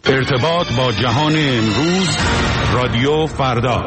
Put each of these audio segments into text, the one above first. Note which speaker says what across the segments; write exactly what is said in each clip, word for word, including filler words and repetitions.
Speaker 1: ارتباط با جهان امروز، رادیو فردا.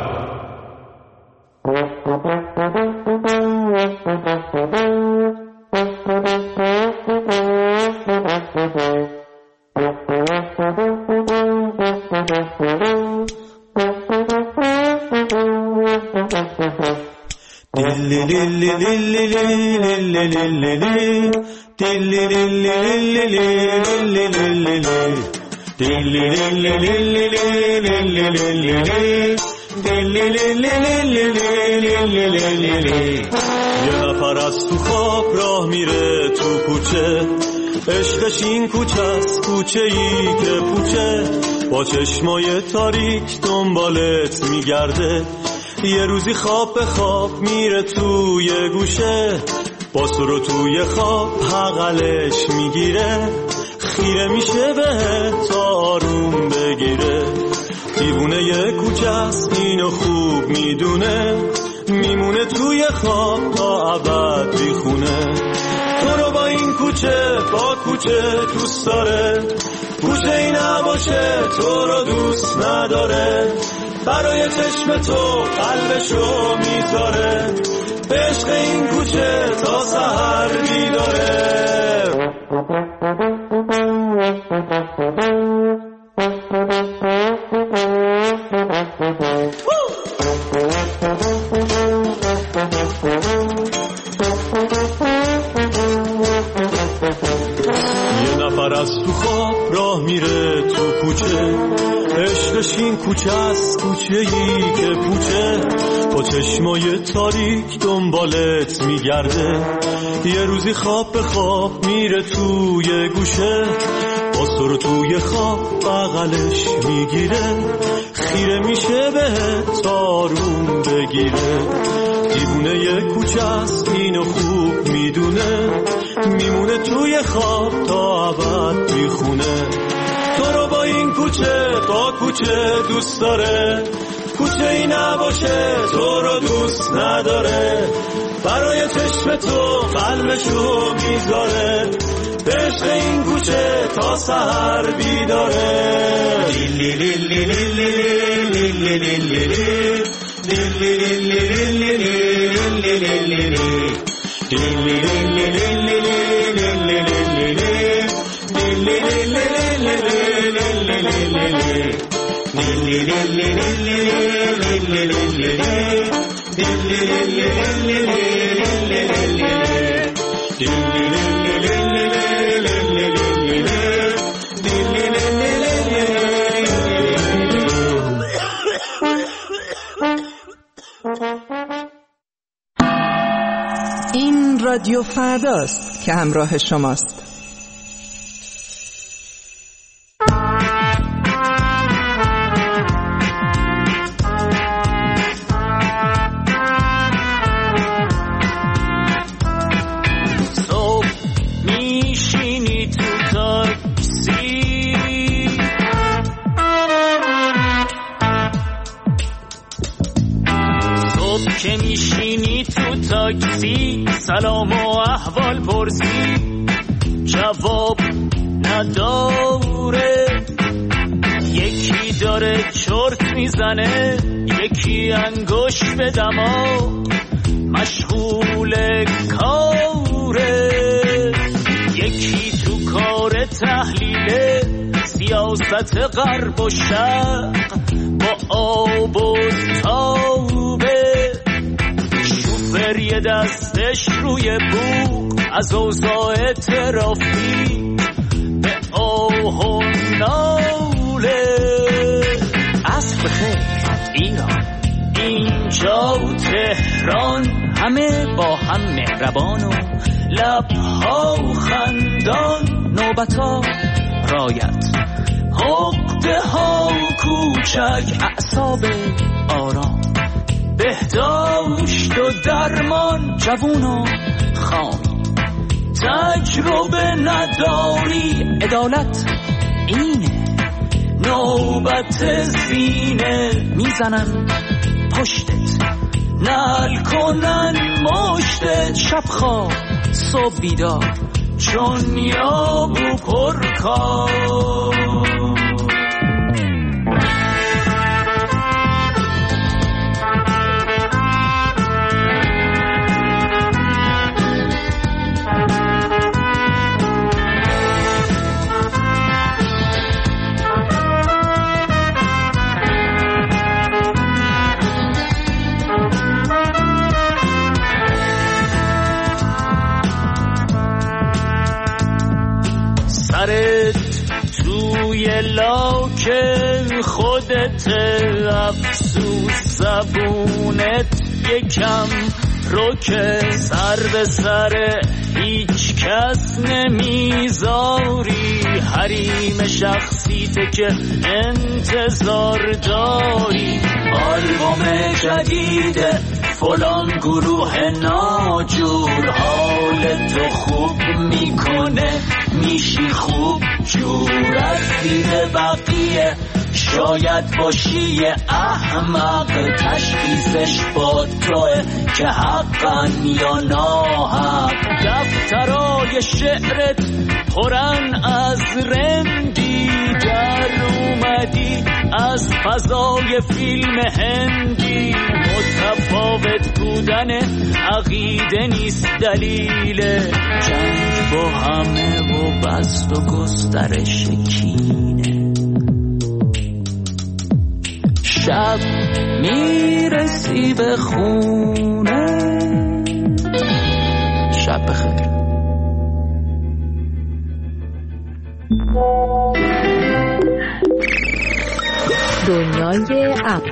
Speaker 2: یه نفر از تو خواب راه میره تو کوچه، عشقش این کوچه است، کوچه ای که پوچه، با چشمای تاریک دنبالت میگرده. یه روزی خواب به خواب میره توی گوشه، با سر و توی خواب حقلش میگیره، خیره میشه به تا آروم بگیره. دیوونه یه کوچه است اینو خوب میدونه، میمونه توی خواب تا ابد بیخونه. تو رو با این کوچه با کوچه دوست داره، کوچه ای نباشه تو رو دوست نداره. برای چشم تو قلبشو میذاره، به عشق این کوچه تا سحر بیداره. یه نفر از تو خواب راه میره تو کوچه، عشقش این کوچه است، کوچه ای که پوچه، با چشمای تاریک دنبالت میگرده. یه روزی خواب به خواب میره توی گوشه، با سر توی خواب بغلش میگیره، خیره میشه به تارون بگیره. دیوونه یه کوچه است اینو خوب میدونه، میمونه توی خواب تا ابد میخونه. تو رو با این کوچه با کوچه دوست داره، کوچه ای نباشه تو رو دوست نداره. برای چشم تو قلبشو میذاره، به عشق این کوچه تا سحر بیداره. لیلی لیلی لیلی لیلی لیلی لیلی لیلی
Speaker 3: این رادیو فرداست که همراه شماست.
Speaker 4: صبح میشینی تو تاکسی، صبح که میشینی تو تاکسی، سلام و احوال پرسی، جواب نداره. یکی داره چرت میزنه، یکی انگوش به دماغ مشغول کاره، یکی تو کار تحلیل سیاست غرب و شرق با آب و تابه. شوفر یه دستش روی بوق از اوضاع ترافیک به آه و ناله. عصر بخیر ایران، اینجا تهران، همه با هم مهربان و لبها خندان. نوبتا رایت، عقده ها کوچک، اعصاب آرام، بهداشت و درمان، جوون و خامی، تجربه نداری، عدالت اینه، نوبت زینه، میزنن پشتت، نل کنن مشتت، شب خواب صبح بیدار، چون یابو پرکار. توی لاک خودت، افسوس زبونت یکم رو که سر به سر هیچ کس نمیذاری، حریم شخصیته که انتظار داری. آلبوم جدید فلان گروه ناجور حال تو خوب میکنه، میشی خوب جور. از دید بقیه شاید باشی احمق، تشخیصش با توه که حقن یا ناحق. دفترای شعرت پرن از رندی، در اومدی از فضای فیلم هندی. متفاوت بودن عقیده نیست دلیل جنگ با همه و بست و گسترش کینه. شب میرسی به خونه، شب بخیر.
Speaker 5: دنیای اپ.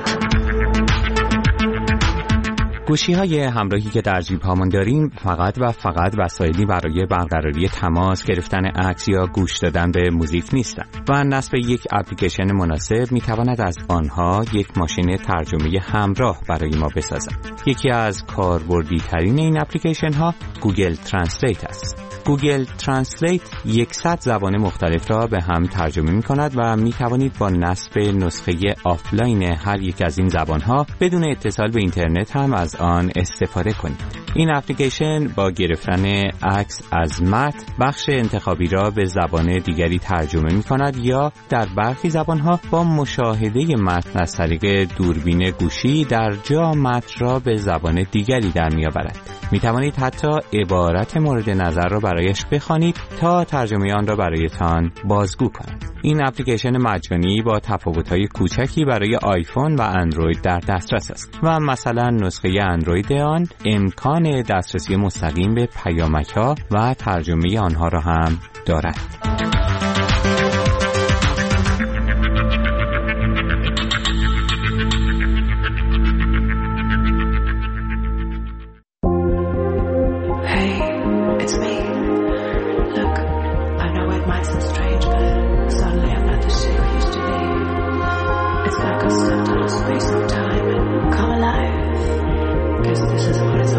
Speaker 6: گوشی‌های همراهی که در جیب‌هامون داریم فقط و فقط وسایلی برای برقراری تماس، گرفتن عکس یا گوش دادن به موزیک نیستند و نصب یک اپلیکیشن مناسب می‌تواند از آنها یک ماشین ترجمه همراه برای ما بسازد. یکی از کاربردی‌ترین این اپلیکیشن‌ها گوگل ترنسلیت است. گوگل ترنسلیت صد زبان مختلف را به هم ترجمه می کند و می توانید با نصب نسخه آفلاین هر یک از این زبانها بدون اتصال به اینترنت هم از آن استفاده کنید. این اپلیکیشن با گرفتن عکس از متن بخش انتخابی را به زبان دیگری ترجمه می کند یا در برخی زبانها با مشاهده متن از طریق دوربین گوشی در جا متن را به زبان دیگری در می آورد. می توانید حتی عبارت مورد نظر را برایش بخوانید تا ترجمه آن را برایتان بازگو کند. این اپلیکیشن مجانی با تفاوت‌های کوچکی برای آیفون و اندروید در دسترس است و مثلا نسخه اندروید آن امکان دسترسی مستقیم به پیامک‌ها و ترجمه آنها را هم دارد.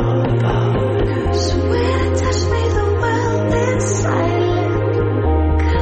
Speaker 7: Cause where touch me the world is silent.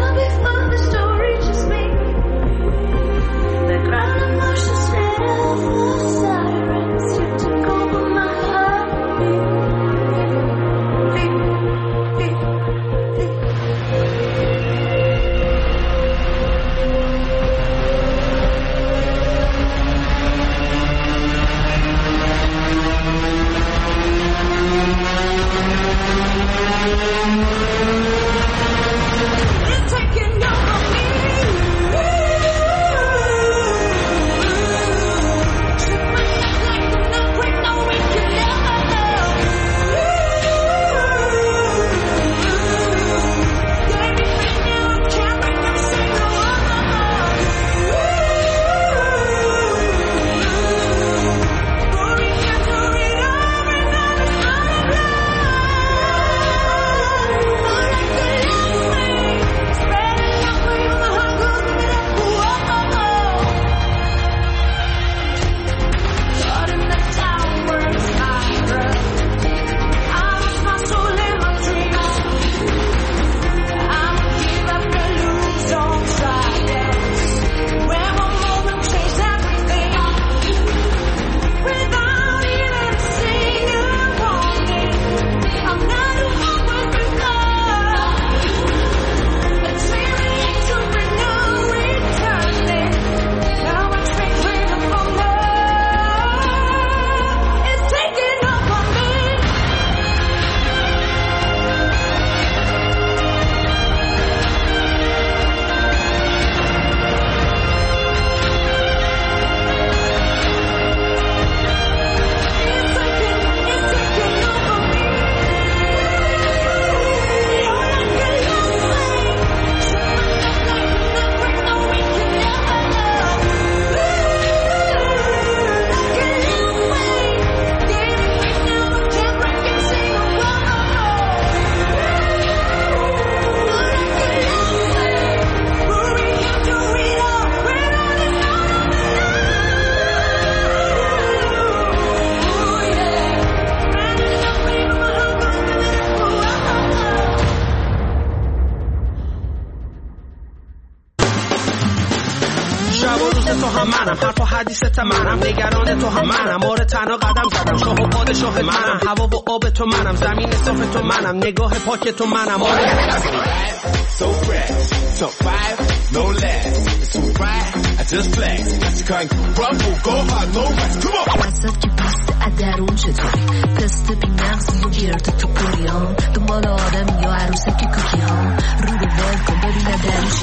Speaker 7: شب و روز تو هم منم، حرف و حدیثت منم، نگران تو هم منم، آره تنها قدم زدم، شاه و پادشاه منم، هوا و آب تو منم، زمین صاف تو منم، نگاه پاک تو منم. آره
Speaker 8: so fresh, so five, no less. It's too bright, I just flex. That's kind of rumble, go hard, no rest. Come on.
Speaker 9: وسط که پست ادرون چطوری تست بی نقصی و گرد تو پوریان دنبال آدم یا عروسه که کوکی ها رو رو ول کن ببینه درش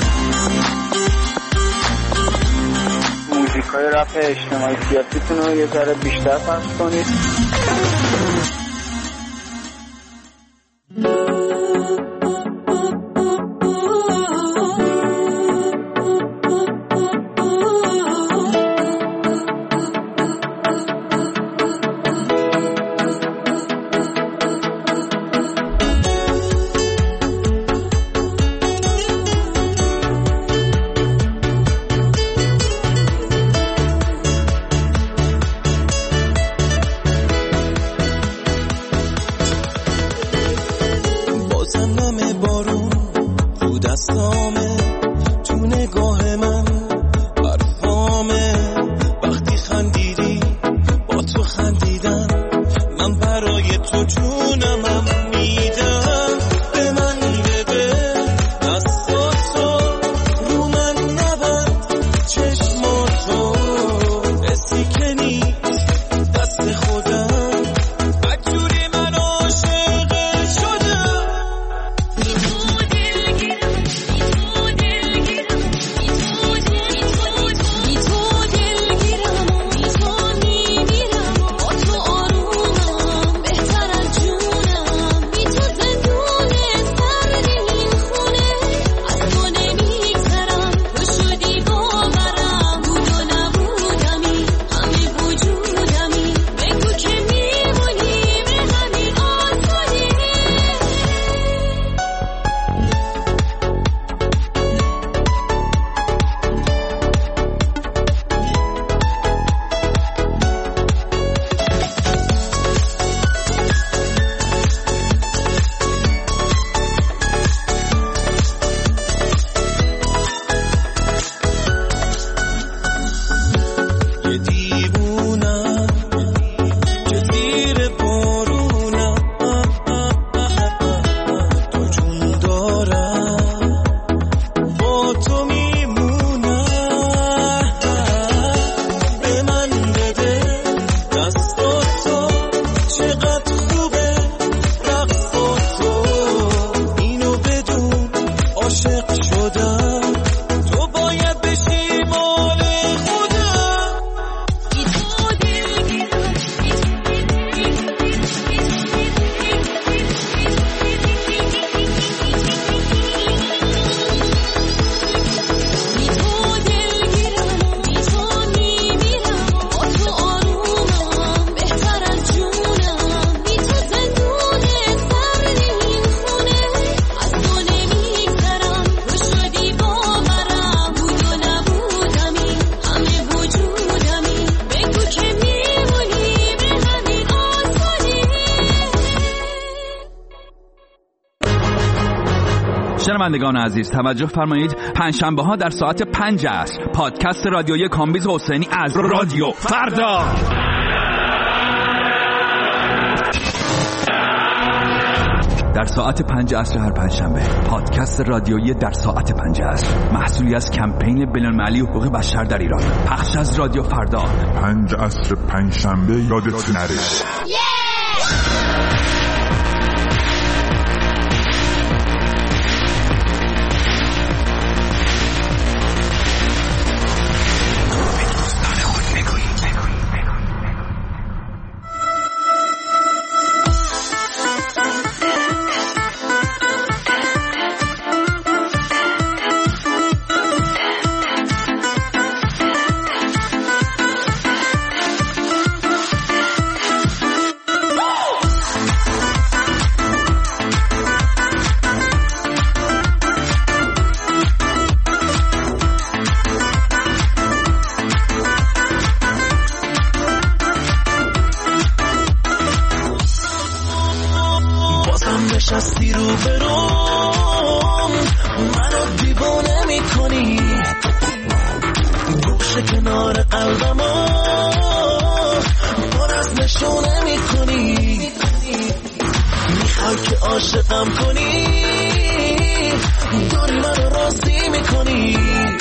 Speaker 10: موزیکای رپ اجتماعی سیاسیتون رو یه ذره بیشتر پخش کنید.
Speaker 11: شنوندگان عزیز توجه فرمایید، پنجشنبه ها در ساعت پنج عصر پادکست رادیویی کامبیز حسینی از رادیو فردا در ساعت پنج عصر هر پنجشنبه پادکست رادیویی در ساعت پنج عصر محصولی از کمپین بین‌المللی حقوق بشر در ایران، پخش از رادیو فردا.
Speaker 12: پنج عصر پنجشنبه یادت نره.
Speaker 13: عاشقم کنی داری منو راضی میکنی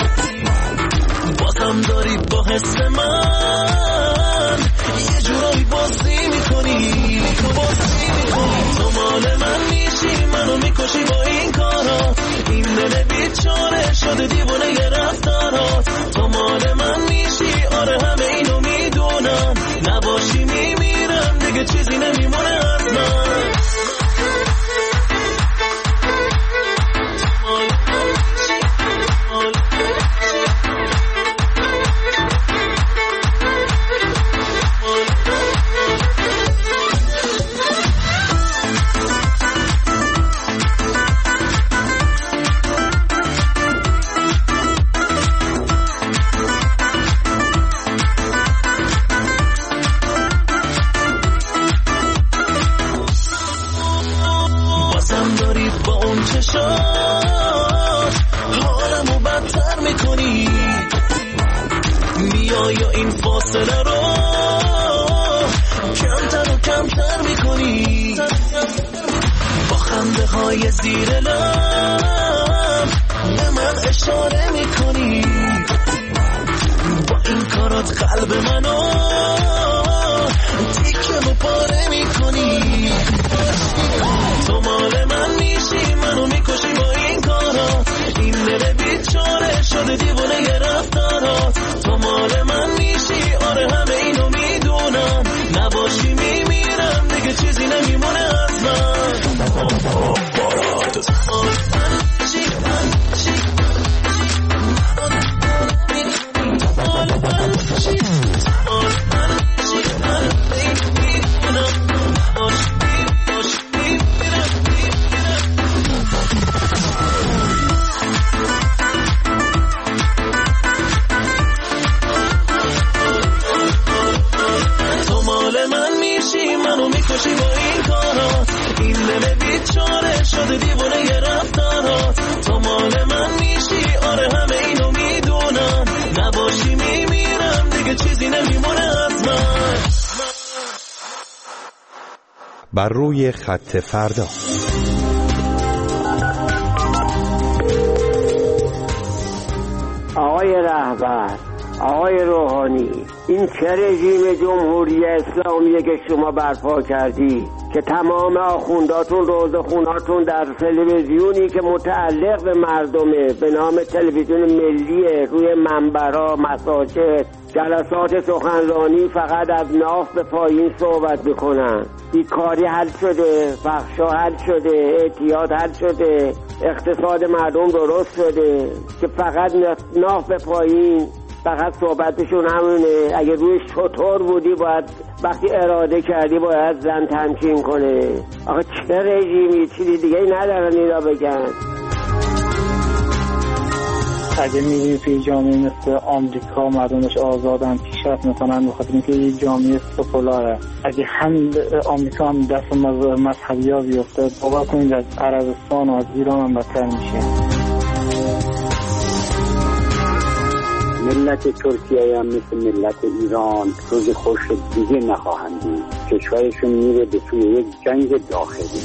Speaker 13: بازم داری با حس من یه جورایی بازی میکنی بازی میکنی تو مال من میشی منو میکشی با این کارا این دل بیچاره شده دیوانه ی رفتارات تو مال من میشی آره همه اینو میدونم نباشی میمیرم دیگه چیزی نمیمونه از من حالمو بدتر میکنی میای یا این فاصله رو کمتر و کمتر میکنی با خنده های زیر لب به من اشاره میکنی با این کارات قلب منو تیکه و پاره میکنی تو مال من میشی منو میکشی با این کارا این دل بیچاره شده دیوانه ی رفتارات تو مال من میشی آره همه اینو میدونم نباشی میمیرم دیگه چیزی نمیمونه از من بارات شده دیوانه ی رفتارات تو مال من میشی آره همه اینو میدونم نباشی میمیرم دیگه چیزی نمیمونه از من
Speaker 1: بر روی خط فردا.
Speaker 14: آقای رهبر، آقای روحانی، این چه رژیم جمهوری اسلامیه که شما برپا کردی که تمام آخونداتون روزخوناتون در تلویزیونی که متعلق به مردمه به نام تلویزیون ملیه روی منبرها مساجد جلسات سخنرانی فقط از ناف به پایین صحبت میکنن. بیکاری حل شده، فحشا حل شده، اعتیاد حل شده، اقتصاد مردم درست شده که فقط ناف به پایین فقط صحبتشون همونه. اگه روی شطور بودی باید وقتی اراده کردی باید زن تمکین کنه. آخه چه رژیمی، چیزی دیگه ندارن اینا بگن.
Speaker 15: اگه میری توی جامعه مثل آمریکا مردمش آزادن پیشرفت میکنن بخاطر اینکه یه جامعه سکولاره. اگه هم آمریکا هم دست مذهبی ها بیفته باور کنید از عربستان و از ایران هم بدتر میشه.
Speaker 16: ملت ترکیه هم مثل ملت ایران روز خوش دیگه نخواهند دید. کشورشون میره به توی یک جنگ داخلی.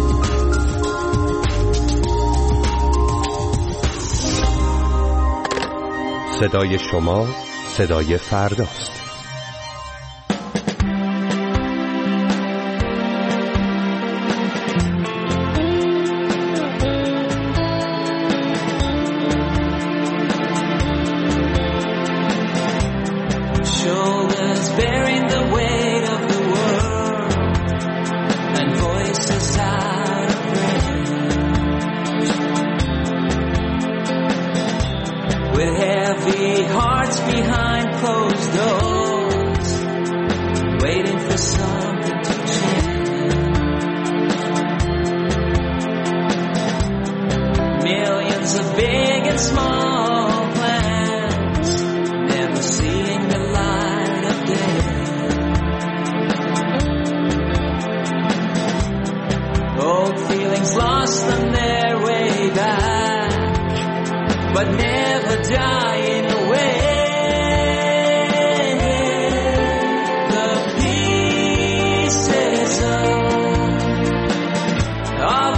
Speaker 1: صدای شما صدای فرداست.
Speaker 17: Oh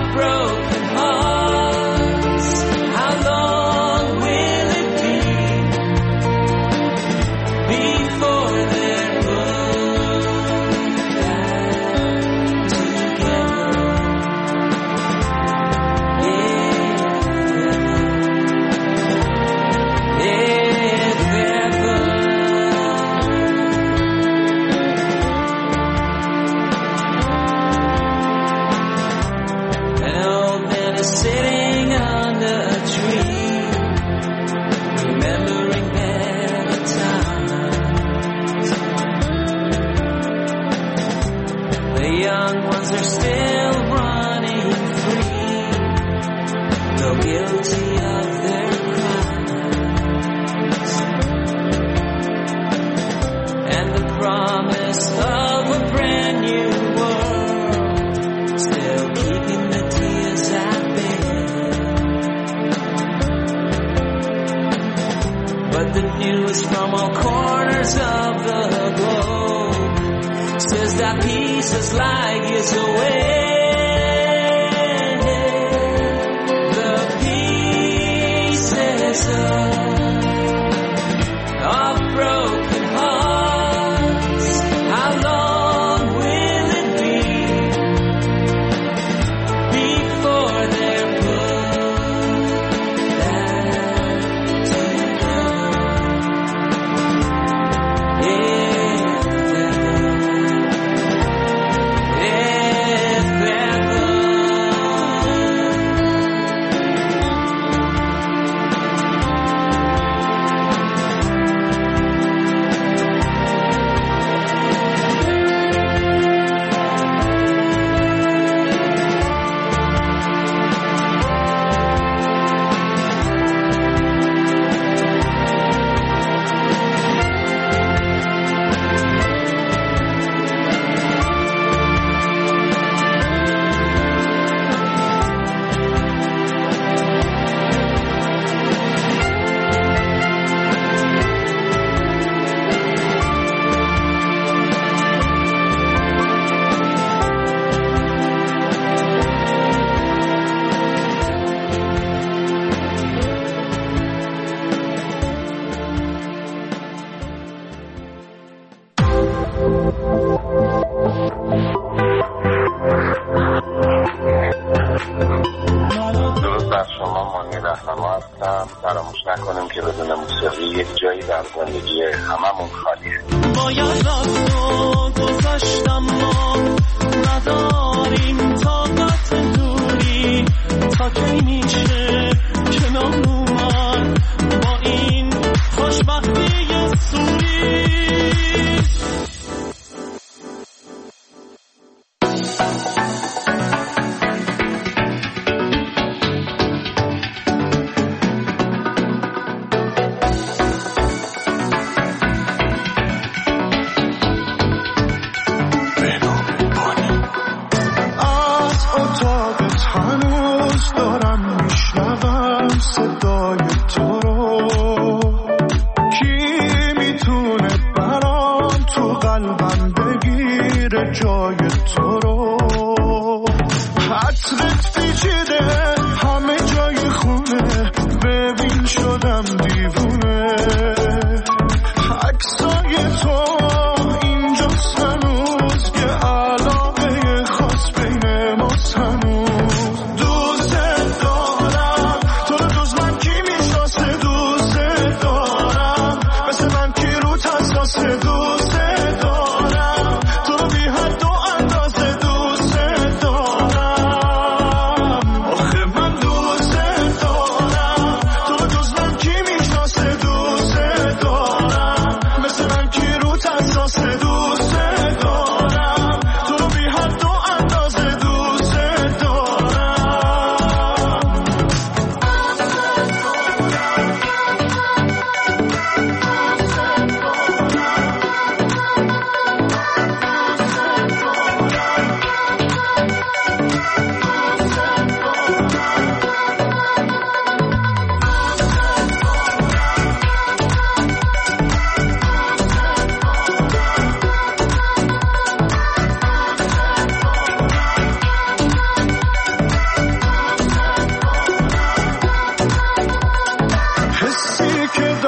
Speaker 4: but the news from all corners of the globe says that peace is light years away. The pieces of, of broken hearts, how long will it be before they're put back together? If
Speaker 17: فراموش نکنیم که بدون موسیقی یک جایی در زندگی هممون خالیه.
Speaker 13: باید رفت و گذاشتم ما نداریم طاقت دوری تا کی میشه کنار اومد با این خوشبختی سوری.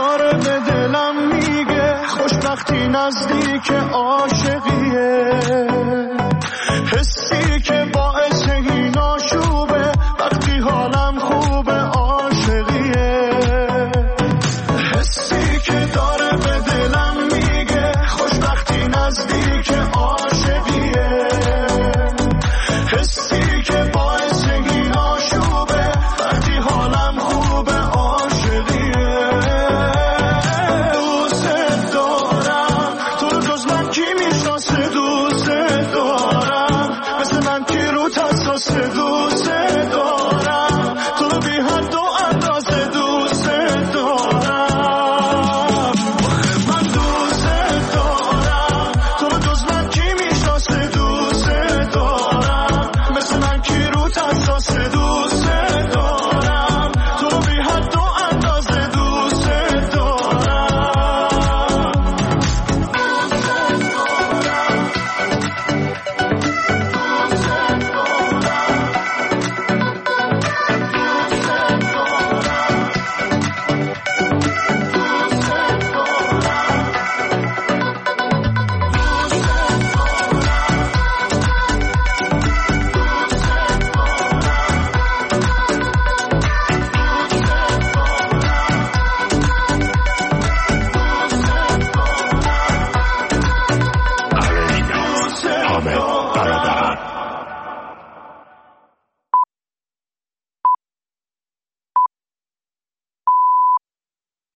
Speaker 18: نزدیک عاشقیه